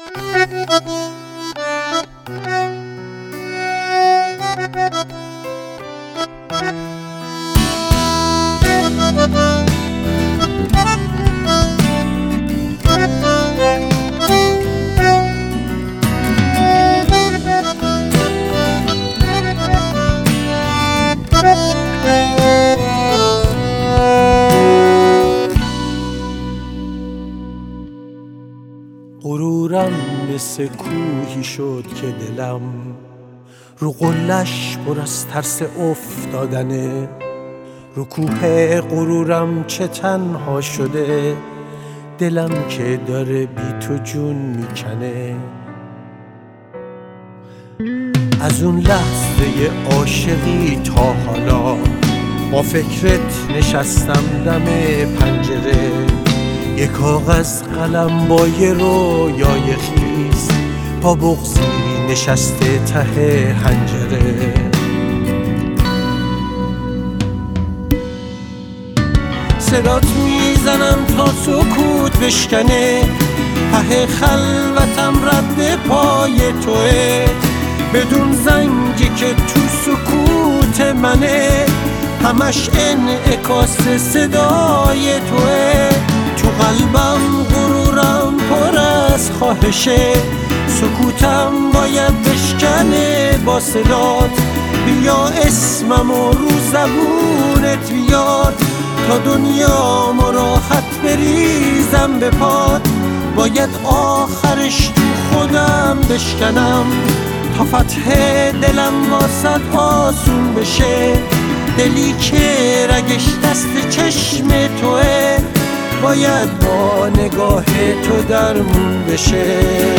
غرورم مثل کوهی شد که دلم رو قلش پر از ترس افتادنه. رو کوه غرورم چه تنها شده، دلم که داره بی تو جون میکنه. از اون لحظه عاشقی تا حالا با فکرت نشستم دم پنجره. یه کاغذ قلم با یه رویای خیس، پا بغضی نشسته ته حنجره. صدات میزنم تا سکوت بشکنه، ته خلوتم رد پای توه. بدون زنگی که تو سکوت منه، همش انعکاس صدای توه. تو قلبم غرورم پر از خواهشه، سکوتم باید بشکنه با صدات. بیا اسممو رو زبونت بیاد، تا دنیام راحت بریزم به پات. باید آخرش تو خودم بشکنم، تا فتح دلم واسد آسون بشه. دلی که رگش دست چشم توه، باید با نگاه تو درمون بشه.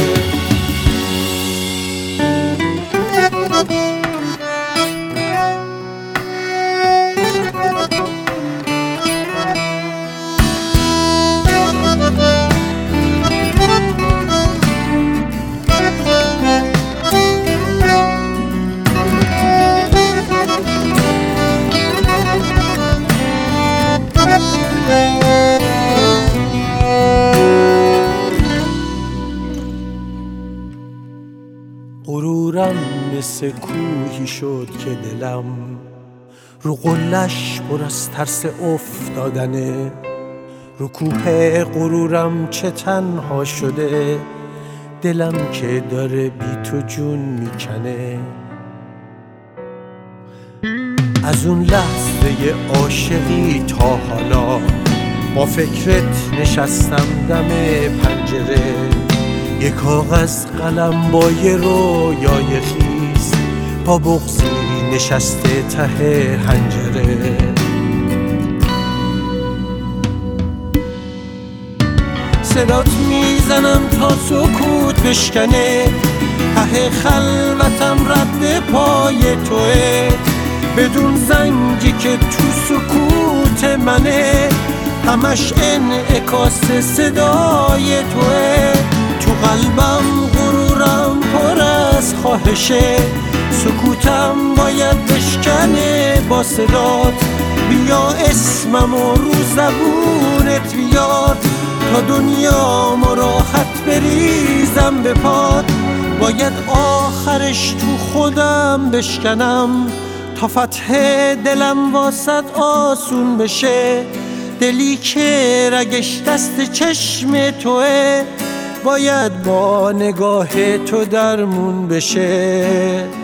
غرورم مثل کوهی شد که دلم رو قلش پر از ترس افتادنه. رو کوه غرورم چه تنها شده، دلم که داره بی تو جون میکنه. از اون لحظه عاشقی تا حالا با فکرت نشستم دم پنجره. یه کاغذ قلم با یه رویای خیس، پا بغضی نشسته ته حنجره. صدات میزنم تا سکوت بشکنه، ته خلوتم رد پای توه. بدون زنگی که تو سکوت منه، همش انعکاس صدای توه. تو قلبم غرورم پر از خواهشه، سکوتم باید بشکنه با صدات. بیا اسممو رو زبونت بیاد، تا دنیام راحت بریزم به پات. باید آخرش تو خودم بشکنم، تا فتح دلم واسد آسون بشه. دلی که رگش دست چشم توه، باید با نگاه تو درمون بشه.